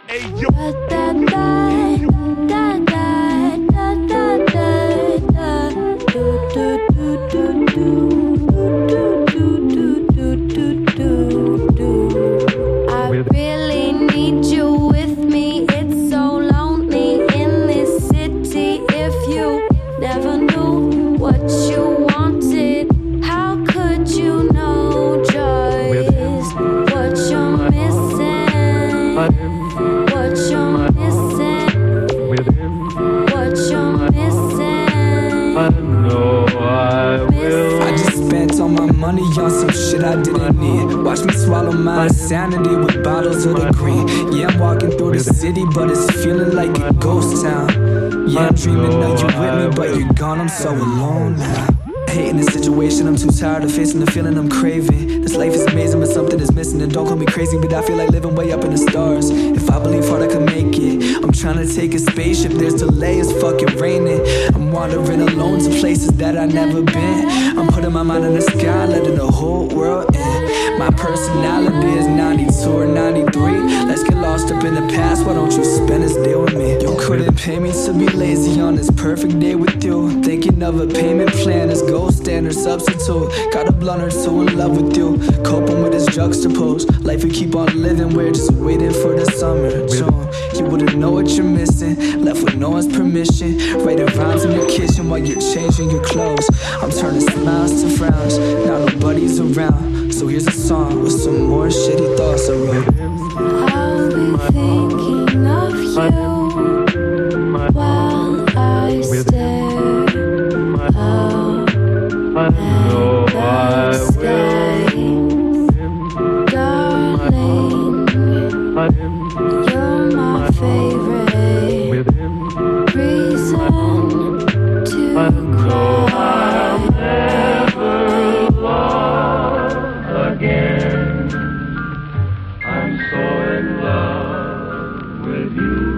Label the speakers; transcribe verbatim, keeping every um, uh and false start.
Speaker 1: Sanity with bottles of the green. Yeah, I'm walking through the city, but it's feeling like a ghost town. Yeah, I'm dreaming of you with me, but you're gone, I'm so alone now. Hating the situation, I'm too tired of facing the feeling I'm craving. This life is amazing, but something is missing. And don't call me crazy, but I feel like living way up in the stars. If I believe hard, I can make it. I'm trying to take a spaceship, there's delay, it's fucking raining. I'm wandering alone to places that I've never been. I'm putting my mind in the sky, letting the whole world in. My personality is ninety-two or ninety-three. Let's get lost up in the past, why don't you spend this day with me? You couldn't pay me to be lazy on this perfect day with you. Thinking of a payment plan as gold standard substitute. Got a blunt or two in love with you. Coping with this juxtaposed life we keep on living, we're just waiting for the summer June. You wouldn't know what you're missing, left with no one's permission. Writing rhymes in the kitchen while you're changing your clothes. I'm turning smiles to frowns, now nobody's around. So here's a song with some more shitty thoughts I wrote.
Speaker 2: I'll be thinking of you while I stare out at the sky. Darling, you're my favorite reason to cry.
Speaker 3: Again, I'm so in love with you.